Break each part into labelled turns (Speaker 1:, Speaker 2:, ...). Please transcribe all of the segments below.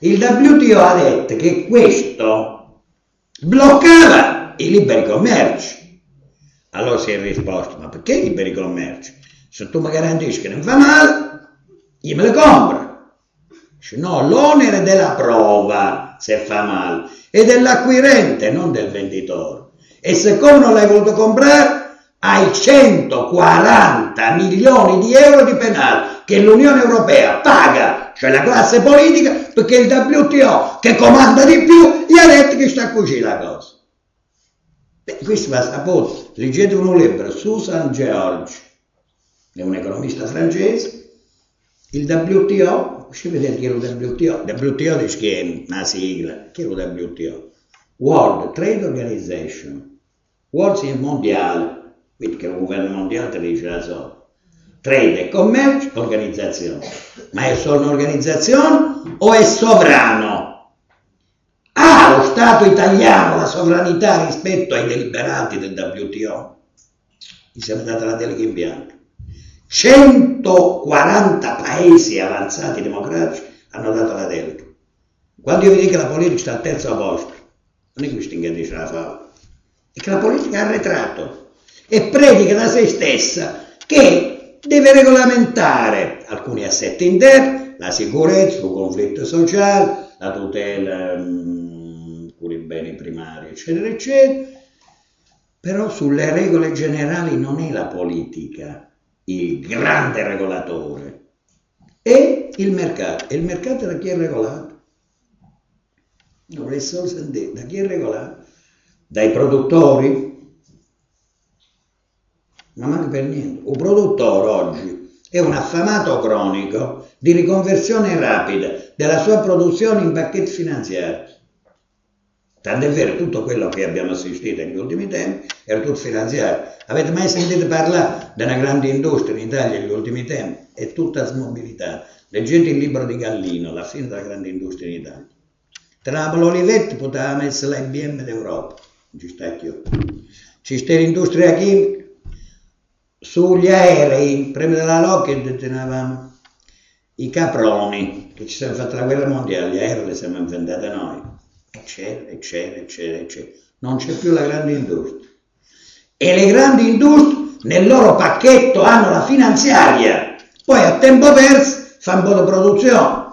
Speaker 1: Il WTO ha detto che questo bloccava i liberi commerci. Allora si è risposto, ma perché i liberi commerci? Se tu mi garantisci che non fa male, io me le compro. Dice, no, l'onere della prova se fa male è dell'acquirente, non del venditore. E siccome non l'hai voluto comprare, hai 140 milioni di euro di penali che l'Unione Europea paga, cioè la classe politica, perché il WTO, che comanda di più, gli ha detto che sta così la cosa. Beh, questo va saputo. Leggete un libro, Susan George, è un economista francese. Il WTO, ci vedete chi è il WTO? WTO dice che è una sigla. Chi è il WTO? World Trade Organization. World è mondiale, quindi che il governo mondiale te dice da solo. Trade e commercio, organizzazione. Ma è solo un'organizzazione o è sovrano? Ha lo Stato italiano la sovranità rispetto ai deliberati del WTO? Gli sembra data la delega in bianco. 140 paesi avanzati democratici hanno dato la delega. Quando io vi dico che la politica sta al terzo posto, non è che questo dice la favola, è che la politica ha arretrato e predica da se stessa che deve regolamentare alcuni assetti interni, la sicurezza, il conflitto sociale, la tutela, i beni primari, eccetera, eccetera. Però sulle regole generali non è la politica il grande regolatore, è il mercato. E il mercato da chi è regolato? Non è solo sentire, da chi è regolato? Dai produttori? Ma manca per niente. Un produttore oggi è un affamato cronico di riconversione rapida della sua produzione in pacchetti finanziari. Tant'è vero, tutto quello che abbiamo assistito negli ultimi tempi era tutto finanziario. Avete mai sentito parlare della grande industria in Italia negli ultimi tempi? È tutta smobilitata. Leggete il libro di Gallino, La fine della grande industria in Italia. Tra l'Olivetti poteva mettere l'IBM d'Europa, non ci sta più. Ci sta l'industria chimica. Sugli aerei, prima della Lockheed tenevamo i caproni, che ci siamo fatti la guerra mondiale, gli aerei li siamo inventati noi. Eccetera. Non c'è più la grande industria. E le grandi industrie nel loro pacchetto hanno la finanziaria, poi a tempo perso fanno un po' di produzione.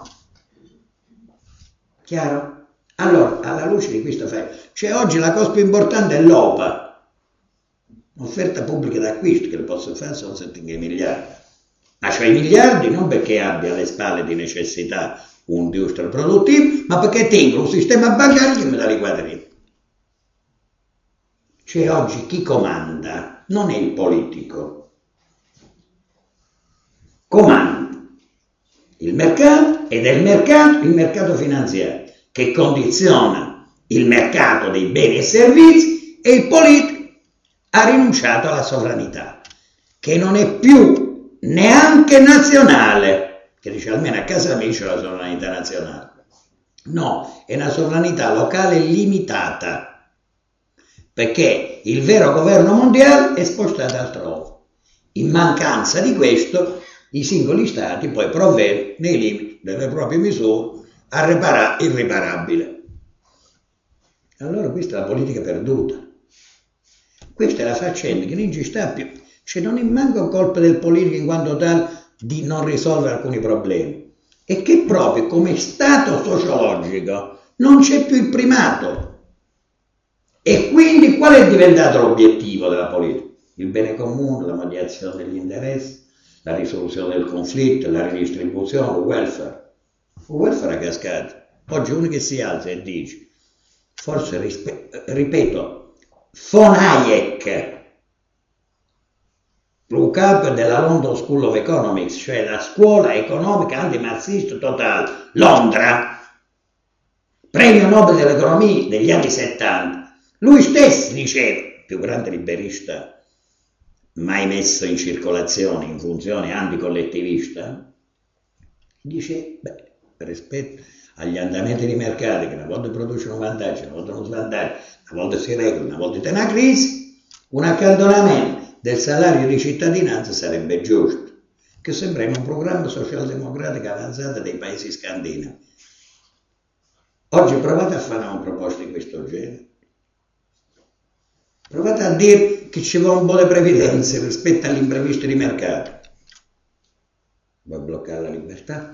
Speaker 1: Chiaro? Allora, alla luce di questo fatto, cioè oggi la cosa più importante è l'OPA, offerta pubblica d'acquisto, che le posso fare sono 7 miliardi. Ma cioè i miliardi non perché abbia alle spalle di necessità un industria produttivo, ma perché tengo un sistema bancario che mi dà i quadrini. Cioè oggi chi comanda non è il politico, comanda il mercato ed è il mercato finanziario che condiziona il mercato dei beni e servizi e il politico ha rinunciato alla sovranità, che non è più neanche nazionale. Che dice almeno a casa mia c'è la sovranità nazionale. No, è una sovranità locale limitata, perché il vero governo mondiale è spostato altrove. In mancanza di questo, i singoli stati poi provvedono nei limiti delle proprie misure a riparare irriparabile. Allora questa è la politica perduta. Questa è la faccenda che non ci sta più. Cioè non è manco colpa del politico in quanto tale di non risolvere alcuni problemi, e che proprio come stato sociologico non c'è più il primato. E quindi qual è diventato l'obiettivo della politica? Il bene comune, la mediazione degli interessi, la risoluzione del conflitto, la ridistribuzione, il welfare. Il welfare è cascato. Oggi uno che si alza e dice, forse ripeto, von Hayek, il capo della London School of Economics, cioè la scuola economica antimarxista totale, Londra, premio Nobel dell'economia degli anni 70, lui stesso diceva, più grande liberista mai messo in circolazione in funzione anticollettivista, dice, rispetto agli andamenti di mercato che una volta producono vantaggi, una volta non svantaggio, una volta si regolano, una volta c'è una crisi, un accantonamento del salario di cittadinanza sarebbe giusto, che sembra in un programma socialdemocratico avanzato dei paesi scandinavi. Oggi provate a fare una proposta di questo genere. Provate a dire che ci vuole un po' di previdenza rispetto all'imprevisto di mercato. Vuoi bloccare la libertà?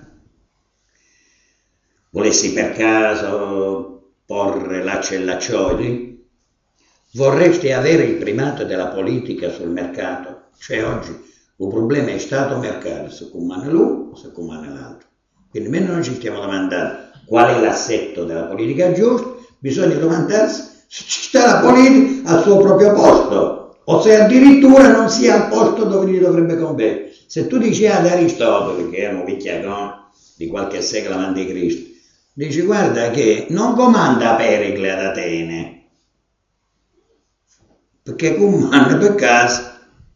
Speaker 1: Volessi per caso porre lacci e laccioli? Vorresti avere il primato della politica sul mercato? Cioè oggi il problema è Stato-mercato, se comanda l'uno o se comanda l'altro. Quindi mentre noi ci stiamo domandando qual è l'assetto della politica giusta, bisogna domandarsi se ci sta la politica al suo proprio posto o se addirittura non sia al posto dove gli dovrebbe competere. Se tu dici ad Aristotele, che è un vecchiacone di qualche secolo avanti Cristo, dici guarda che non comanda Pericle ad Atene, perché comanda per caso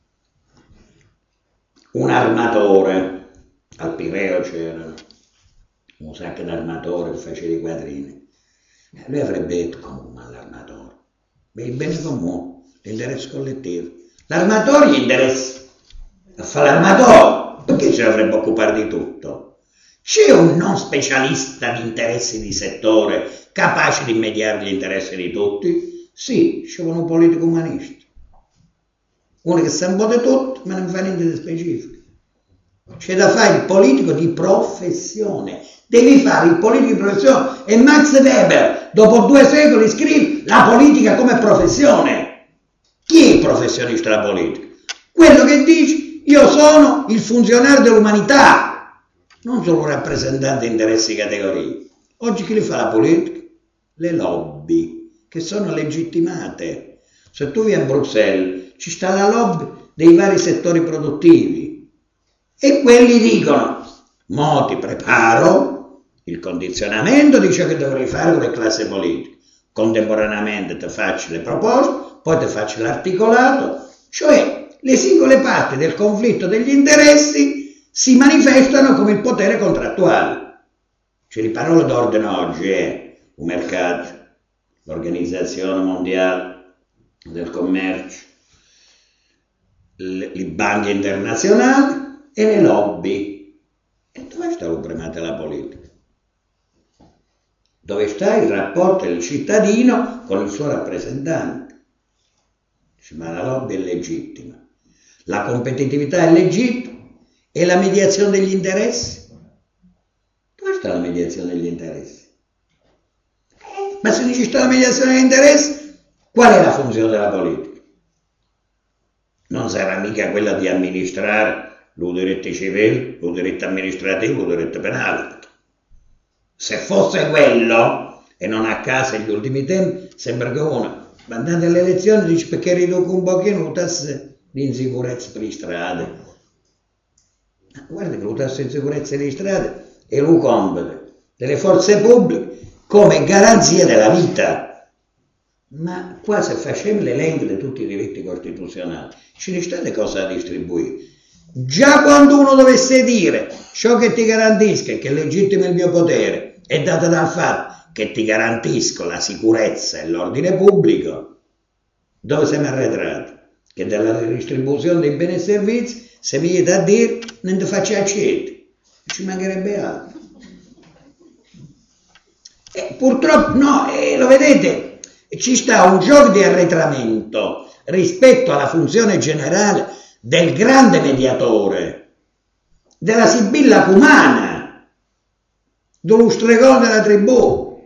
Speaker 1: un armatore, al Pireo c'era un sacco di armatori che faceva i quadrini, lui avrebbe detto come comanda l'armatore? Beh, il bene comune, l'interesse collettivo. L'armatore gli interessa a fare l'armatore, perché se dovrebbe occupare di tutto? C'è un non specialista di interessi di settore capace di mediare gli interessi di tutti? Sì, c'è un politico umanista. Uno che sa un po' di tutto, ma non fa niente di specifico. C'è da fare il politico di professione. Devi fare il politico di professione. E Max Weber, dopo 2 secoli, scrive la politica come professione. Chi è il professionista della politica? Quello che dice io sono il funzionario dell'umanità, non solo un rappresentante di interessi di categorie. Oggi chi li fa la politica? Le lobby, che sono legittimate. Se tu vai a Bruxelles, ci sta la lobby dei vari settori produttivi e quelli dicono, mo ti preparo il condizionamento di ciò che dovrei fare con le classi politiche, contemporaneamente ti faccio le proposte, poi ti faccio l'articolato, cioè le singole parti del conflitto degli interessi si manifestano come il potere contrattuale. Cioè le parole d'ordine oggi è un mercato, l'Organizzazione Mondiale del Commercio, le banche internazionali e le lobby. E dove sta il primato della politica? Dove sta il rapporto del cittadino con il suo rappresentante? Dice, ma la lobby è legittima, la competitività è legittima e la mediazione degli interessi? Dove sta la mediazione degli interessi? Ma se non ci sta la mediazione degli interessi, qual è la funzione della politica? Non sarà mica quella di amministrare il diritto civile, il diritto amministrativo, il diritto penale. Se fosse quello, e non a caso negli ultimi tempi, sembra che uno, andando alle elezioni, dice perché riduco un pochino le tasse di insicurezza per le strade. Ma guarda che le tasse di insicurezza per le strade è il compito delle forze pubbliche come garanzia della vita. Ma qua se facciamo l'elenco di tutti i diritti costituzionali, ci ne state cose da distribuire. Già quando uno dovesse dire ciò che ti garantisca e che legittima il mio potere è dato dal fatto che ti garantisco la sicurezza e l'ordine pubblico, dove siamo arretrati? Che dalla redistribuzione dei beni e servizi se mi viene a dire non ti faccio accedere, ci mancherebbe altro. E purtroppo no, lo vedete, ci sta un gioco di arretramento rispetto alla funzione generale del grande mediatore, della Sibilla Cumana, dello stregone della tribù,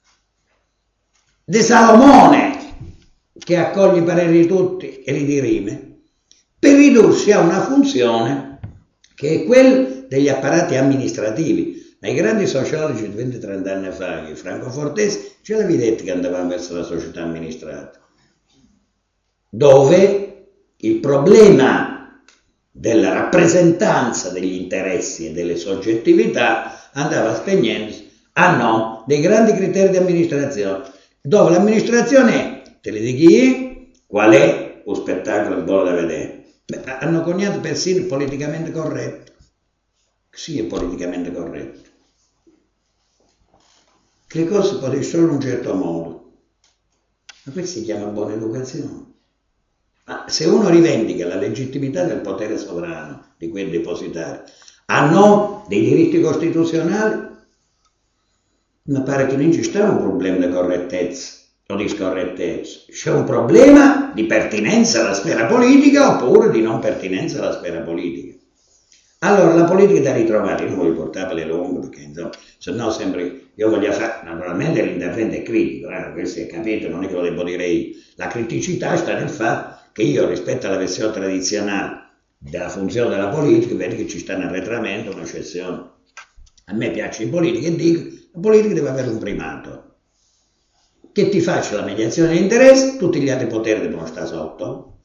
Speaker 1: di Salomone, che accoglie i pareri di tutti e li dirime, per ridursi a una funzione che è quella degli apparati amministrativi. Ma i grandi sociologi di 20-30 anni fa, che Franco Fortesi, ce l'avevi detto che andavamo verso la società amministrata, dove il problema della rappresentanza degli interessi e delle soggettività andava spegnendosi a no dei grandi criteri di amministrazione, dove l'amministrazione è, te li dico qual è lo spettacolo che vuole da vedere. Beh, hanno coniato persino il politicamente corretto. Sì, è politicamente corretto. Che le cose potete solo in un certo modo. Ma questo si chiama buona educazione. Ma se uno rivendica la legittimità del potere sovrano di quel depositario a nome dei diritti costituzionali, mi pare che non ci sta un problema di correttezza o di scorrettezza, c'è un problema di pertinenza alla sfera politica oppure di non pertinenza alla sfera politica. Allora la politica da ritrovare, io non voglio portarle lunghe perché insomma, se no sempre io voglio fare, naturalmente l'intervento è critico, questo è capito, non è che lo devo dire io. La criticità sta nel fatto che io rispetto alla versione tradizionale della funzione della politica vedo che ci sta un arretramento, una scissione. A me piace in politica e dico la politica deve avere un primato. Che ti faccia la mediazione di interesse, tutti gli altri poteri devono stare sotto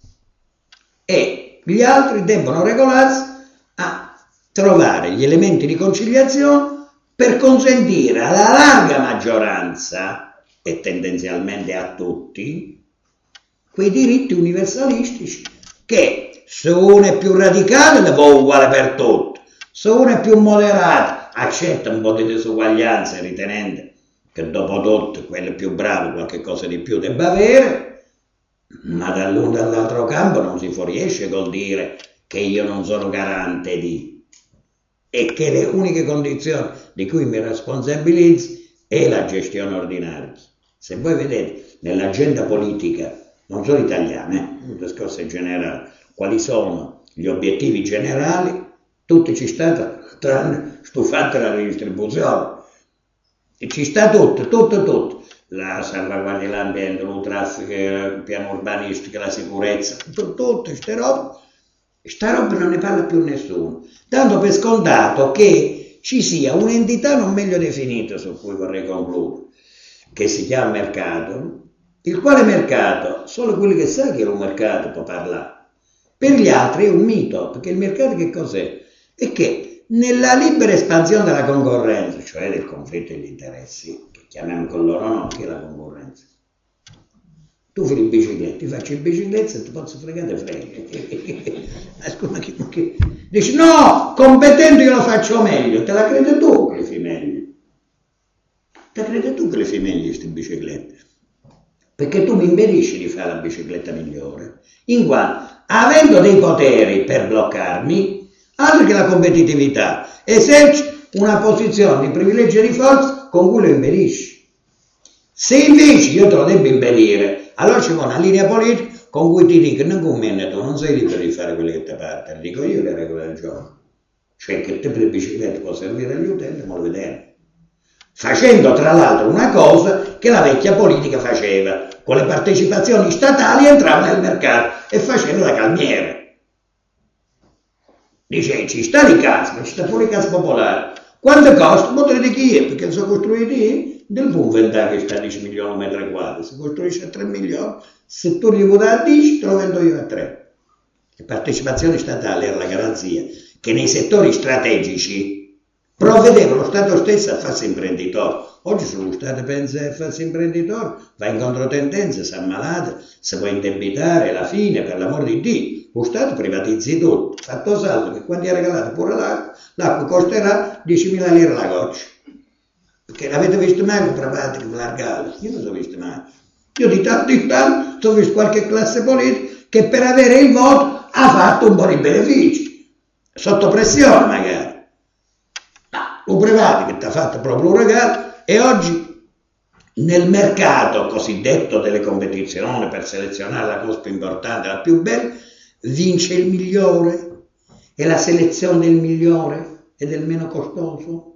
Speaker 1: e gli altri debbono regolarsi a trovare gli elementi di conciliazione per consentire alla larga maggioranza e tendenzialmente a tutti quei diritti universalistici che se uno è più radicale ne va uguale per tutti, se uno è più moderato accetta un po' di disuguaglianza ritenendo che dopo tutto quello più bravo qualche cosa di più debba avere, ma dall'uno e dall'altro campo non si fuoriesce col dire che io non sono garante di, e che le uniche condizioni di cui mi responsabilizzo è la gestione ordinaria. Se voi vedete nell'agenda politica, non solo italiana, un discorso generale, quali sono gli obiettivi generali, tutti ci stanno, tranne stufante la ridistribuzione. E ci sta tutto. La salvaguardia dell'ambiente, il traffico, il piano urbanistico, la sicurezza, tutto, queste robe. Sta roba non ne parla più nessuno, dando per scontato che ci sia un'entità non meglio definita, su cui vorrei concludere, che si chiama mercato, il quale mercato, solo quelli che sa che è un mercato può parlare, per gli altri è un mito, perché il mercato che cos'è? È che nella libera espansione della concorrenza, cioè del conflitto degli interessi, che chiamiamo con loro nome, che è la concorrenza. Tu fai in bicicletta, ti faccio in bicicletta e ti posso fregare, frega. Dici no, competente io lo faccio meglio, te la credi tu che le fai meglio. Te credi tu che le fai meglio queste biciclette? Perché tu mi impedisci di fare la bicicletta migliore, in quanto avendo dei poteri per bloccarmi, altro che la competitività, eserciti una posizione di privilegio e di forza con cui lo impedisci. Se invece io te lo devo impedire, allora ci vuole una linea politica con cui ti dico, non commenti tu, non sei libero di fare quelle che ti parte, dico io le regole del gioco. Cioè che il tipo di bicicletta può servire agli utenti, ma lo vediamo. Facendo tra l'altro una cosa che la vecchia politica faceva, con le partecipazioni statali entrava nel mercato e faceva da calmiere. Dice, ci sta di casa, ma ci sta pure casa popolare. Quanto costa? Motori di chi è? Perché sono costruiti del Punventà che sta a 10 milioni di metri quadri. Se costruisce a 3 milioni, se tu gli vuoi dare a 10, te lo vendo io a 3. Le partecipazioni statali era la garanzia che nei settori strategici provvedeva lo Stato stesso a farsi imprenditore. Oggi se lo Stato pensa a farsi imprenditore, va in controtendenza, si ammalata, si può indebitare, la fine, per l'amor di Dio. Lo Stato privatizzi tutto, fatto salvo che quando è regalato pure l'acqua costerà 10.000 lire la goccia. Perché l'avete visto mai un privati largati? Io non l'ho visto mai. Io di tanto in tanto ho visto qualche classe politica che per avere il voto ha fatto un po' di benefici, sotto pressione magari. Ma un privato che ti ha fatto proprio un regalo e oggi nel mercato cosiddetto delle competizioni per selezionare la cosa più importante, la più bella, vince il migliore e la selezione del migliore e del meno costoso.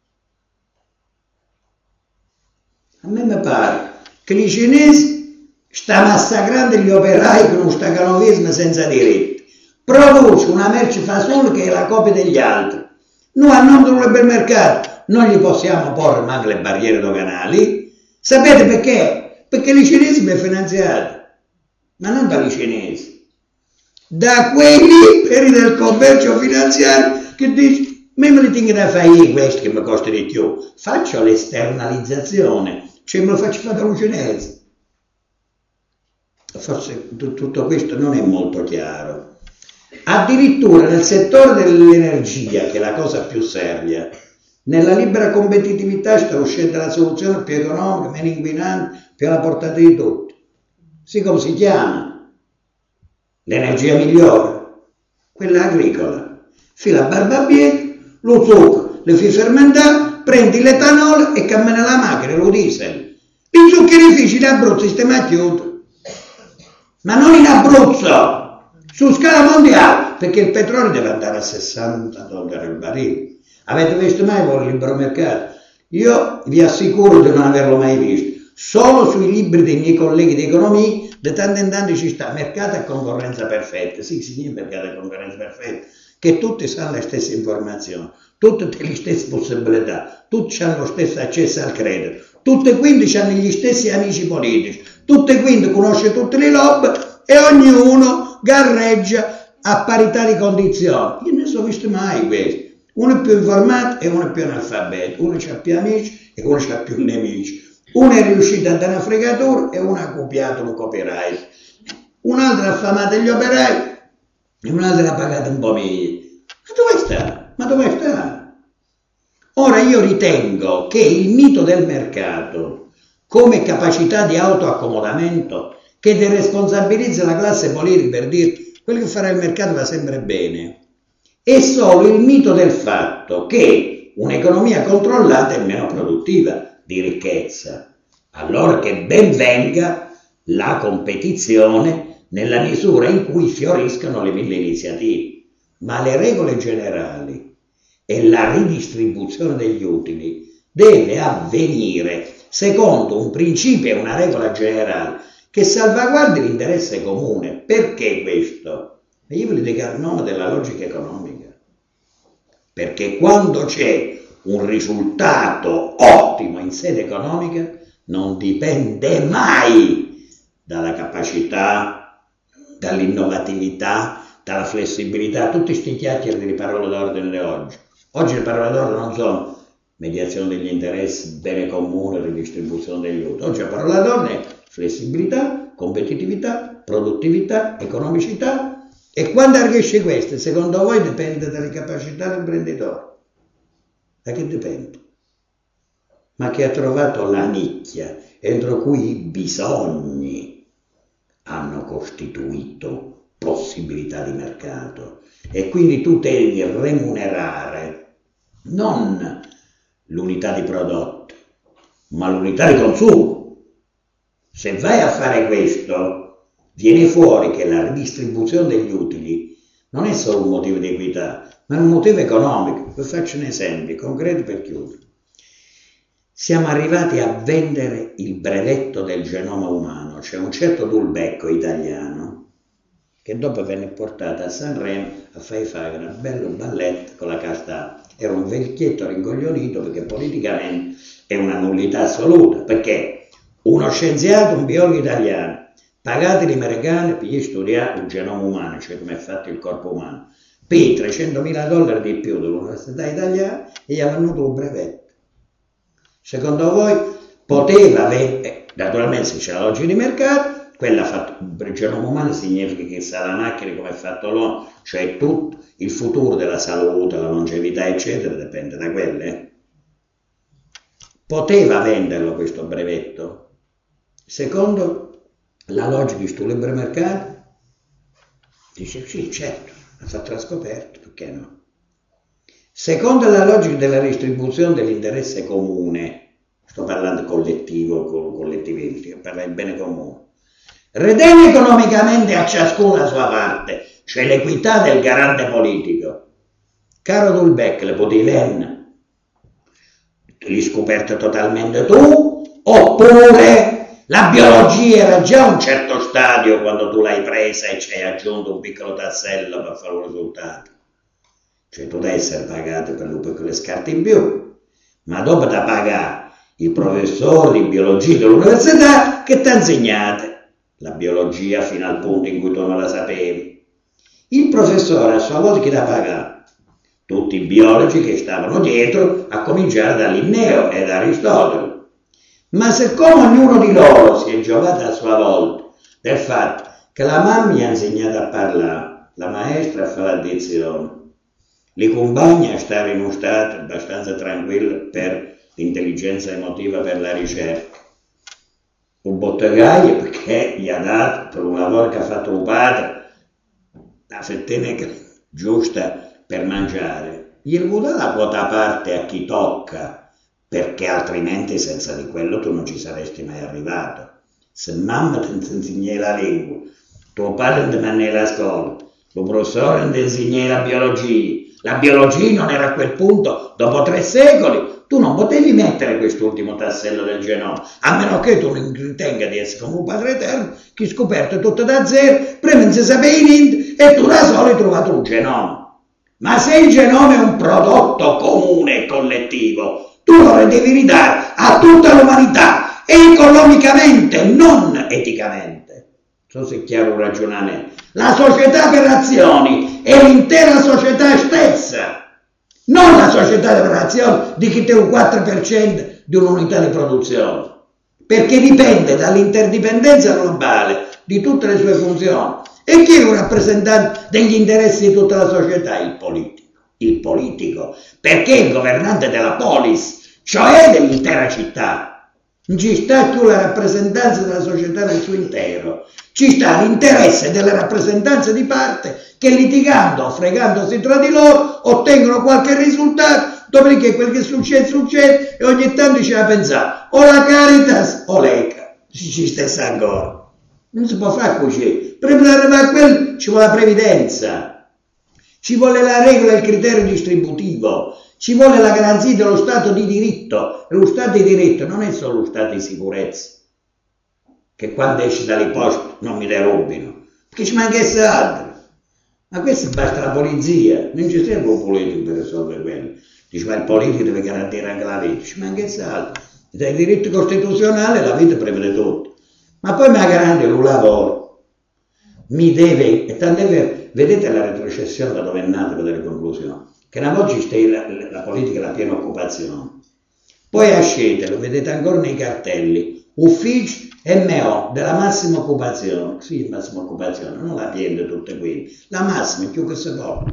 Speaker 1: A me mi pare che i cinesi stanno massacrando gli operai con uno stacanovismo senza diritti. Produce una merce fasola che è la copia degli altri. Noi a nome del supermercato non gli possiamo porre manco le barriere doganali. Sapete perché? Perché i cinesi sono finanziati, ma non dai cinesi, da quei liberi del commercio finanziario che dice, me li tengo da fare io questi che mi costa di più, faccio l'esternalizzazione, cioè me lo faccio fare dallo cinese. Forse tutto questo non è molto chiaro. Addirittura nel settore dell'energia, che è la cosa più seria, nella libera competitività sta uscendo la soluzione più economica, meno inquinante, più alla portata di tutti. Sì, come si chiama? L'energia migliore, quella agricola. Fila barbabieti, lo zucchero, le fai fermentare, prendi l'etanolo e cammina la macchina, lo diesel. I zuccherifici in Abruzzo stiamo chiusi, ma non in Abruzzo, su scala mondiale, perché il petrolio deve andare a $60 il barile. Avete visto mai il libero mercato? Io vi assicuro di non averlo mai visto. Solo sui libri dei miei colleghi di economia, di tanto in tanto ci sta mercato a concorrenza perfetta. Sì, significa mercato a concorrenza perfetta, che tutti sanno le stesse informazioni, tutte le stesse possibilità, tutti hanno lo stesso accesso al credito, tutte quindi hanno gli stessi amici politici, tutte quindi conosce tutte le lobby e ognuno garreggia a parità di condizioni. Io non so visto mai questo. Uno è più informato e uno è più analfabeto, uno ha più amici e uno ha più nemici. Uno è riuscito a dare una fregatura e uno ha copiato un copyright. Un altro ha affamato gli operai e un altro ha pagato un po' meglio. Ma dove sta? Ma dove sta? Ora io ritengo che il mito del mercato come capacità di autoaccomodamento che deresponsabilizza la classe politica per dire quello che farà il mercato va sempre bene è solo il mito del fatto che un'economia controllata è meno produttiva di ricchezza. Allora che ben venga la competizione nella misura in cui fioriscano le mille iniziative, ma le regole generali e la ridistribuzione degli utili deve avvenire secondo un principio e una regola generale che salvaguardi l'interesse comune. Perché questo? E io ve lo dico a nome della logica economica. Perché quando c'è un risultato ottimo in sede economica non dipende mai dalla capacità, dall'innovatività, dalla flessibilità, tutti sti chiacchiere di parole d'ordine di oggi. Oggi le parole d'ordine non sono mediazione degli interessi, bene comune, ridistribuzione degli utili. Oggi la parola d'ordine è flessibilità, competitività, produttività, economicità. E quando arrivesce questo, secondo voi dipende dalle capacità dell'imprenditore? Da che dipende? Ma che ha trovato la nicchia entro cui i bisogni hanno costituito possibilità di mercato e quindi tu devi remunerare non l'unità di prodotto, ma l'unità di consumo. Se vai a fare questo, viene fuori che la ridistribuzione degli utili non è solo un motivo di equità, ma è un motivo economico. Vi faccio un esempio concreto per chiudere. Siamo arrivati a vendere il brevetto del genoma umano. C'è un certo Dulbecco italiano che dopo venne portato a Sanremo a fare un bello balletto con la casta. Era un vecchietto rincoglionito perché politicamente è una nullità assoluta, perché uno scienziato, un biologo italiano, pagati gli americani per studiare il genoma umano, cioè come è fatto il corpo umano, per $300.000 di più dell'università italiana e gli ha venuto un brevetto. Secondo voi poteva avere, naturalmente se c'è la logica di mercato, quella fatto il genoma umano significa che sa la macchina come è fatto l'uomo, cioè tutto il futuro della salute, la longevità eccetera dipende da quelle. Poteva venderlo questo brevetto? Secondo la logica di sto libero mercato? Dice sì, certo, ha fatto la scoperta, perché no? Secondo la logica della distribuzione dell'interesse comune, sto parlando collettivo, collettivisti, parla del bene comune, ritiene economicamente a ciascuno la sua parte, cioè l'equità del garante politico. Caro Dulbec, le potilen, l'hai scoperto totalmente tu, oppure la biologia era già a un certo stadio quando tu l'hai presa e ci hai aggiunto un piccolo tassello per fare un risultato. Cioè tu devi essere pagato per le scarpe in più, ma dopo da pagare il professore di biologia dell'università che ti ha insegnato la biologia fino al punto in cui tu non la sapevi. Il professore a sua volta chi l'ha pagato? Tutti i biologi che stavano dietro, a cominciare da Linneo e da Aristotele. Ma siccome ognuno di loro si è giovato a sua volta del fatto che la mamma gli ha insegnato a parlare, la maestra a fare l'addizione, le compagne a stare in uno stato abbastanza tranquillo per l'intelligenza emotiva per la ricerca, un bottegaio perché gli ha dato per un lavoro che ha fatto un padre la fettina giusta per mangiare, gli vuole dare la quota a parte a chi tocca perché altrimenti senza di quello tu non ci saresti mai arrivato. Se mamma ti insegna la lingua, tuo padre ti manda alla scuola, il professore ti insegna la biologia non era a quel punto, dopo 3 secoli, tu non potevi mettere quest'ultimo tassello del genoma, a meno che tu non ritenga di essere come un padre eterno, che scoperto tutto da zero, prima non si sapeva niente e tu da solo hai trovato un genoma. Ma se il genoma è un prodotto comune e collettivo, tu lo devi ridare a tutta l'umanità, economicamente, non eticamente. Non so se è chiaro un ragionamento. La società per azioni è l'intera società stessa, non la società per azioni di chi te un 4% di un'unità di produzione, perché dipende dall'interdipendenza globale di tutte le sue funzioni. E chi è un rappresentante degli interessi di tutta la società? Il politico, perché è il governante della polis, cioè dell'intera città. Non ci sta più la rappresentanza della società nel suo intero, ci sta l'interesse delle rappresentanze di parte che litigando o fregandosi tra di loro ottengono qualche risultato, dopodiché quel che succede e ogni tanto ci va a pensare o la Caritas o l'ECA, ci stessa ancora. Non si può fare così. Prima di arrivare a quello ci vuole la previdenza, ci vuole la regola e il criterio distributivo, ci vuole la garanzia dello Stato di diritto. E lo Stato di diritto non è solo lo Stato di sicurezza, che quando esci dalle poste non mi derubino, perché ci mancasse altro. Ma questo basta la polizia, non ci serve un politico per risolvere quello. Dice, ma il politico deve garantire anche la vita, ci mancasse altro. Dai diritti costituzionali la vita prima di tutto. Ma poi mi garante un lavoro. Mi deve, e tant'è vero, vedete la retrocessione da dove è nata per delle conclusioni, che una volta c'è la politica e la piena occupazione. Poi ascete, lo vedete ancora nei cartelli, uffici MO della massima occupazione, sì, massima occupazione, non la piena tutte qui, la massima, più che si può.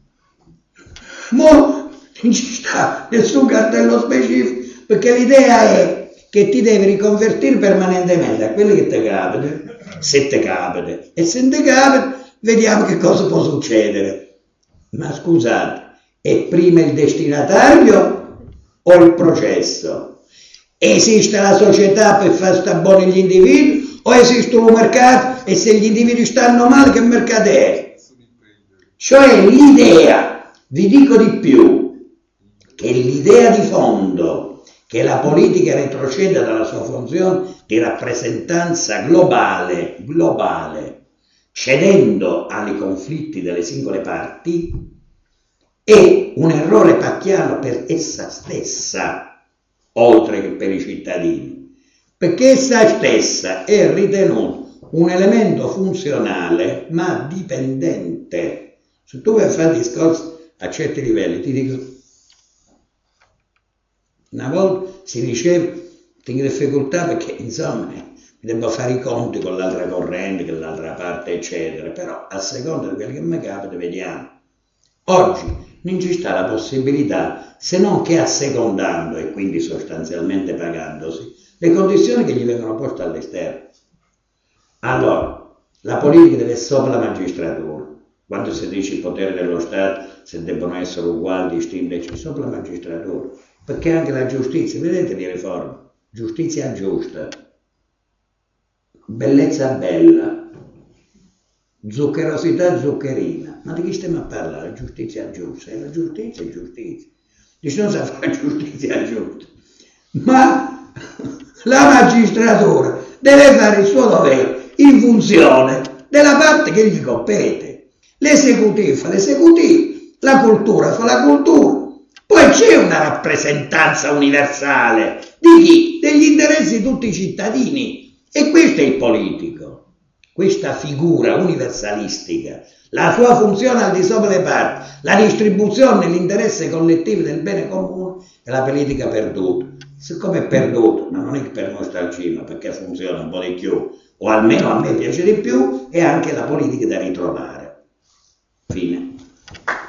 Speaker 1: Mo non ci sta nessun cartello specifico, perché l'idea è che ti devi riconvertire permanentemente a quelli che ti capita, se ti capita, e se non ti capita, vediamo che cosa può succedere. Ma scusate, è prima il destinatario o il processo? Esiste la società per far stare buoni gli individui o esiste un mercato e se gli individui stanno male che mercato è? Cioè l'idea, vi dico di più, che l'idea di fondo che la politica retroceda dalla sua funzione di rappresentanza globale, cedendo ai conflitti delle singole parti, è un errore pacchiano per essa stessa, oltre che per i cittadini, perché essa stessa è ritenuta un elemento funzionale ma dipendente. Se tu vuoi fare discorsi a certi livelli, ti dico, una volta si diceva, tengo difficoltà perché insomma mi devo fare i conti con l'altra corrente, con l'altra parte, eccetera, però a seconda di quello che mi capita, vediamo. Oggi non ci sta la possibilità, se non che assecondando e quindi sostanzialmente pagandosi, le condizioni che gli vengono poste all'esterno. Allora, la politica deve essere sopra la magistratura. Quando si dice il potere dello Stato, se debbono essere uguali, distinti, c'è sopra la magistratura. Perché anche la giustizia, vedete le riforme, giustizia giusta, bellezza bella, zuccherosità zuccherina. Ma di chi stiamo a parlare? Giustizia giusta, e la giustizia è giustizia. Dice non sa fare giustizia giusta, ma la magistratura deve fare il suo dovere in funzione della parte che gli compete. L'esecutivo fa l'esecutivo, la cultura fa la cultura. Poi c'è una rappresentanza universale di chi? Degli interessi di tutti i cittadini. E questo è il politico, questa figura universalistica. La sua funzione al di sopra delle parti, la distribuzione dell'interesse collettivo del bene comune è la politica perduta. Siccome è perduta, ma non è che per nostalgia, ma perché funziona un po' di più, o almeno a me piace di più, è anche la politica da ritrovare. Fine.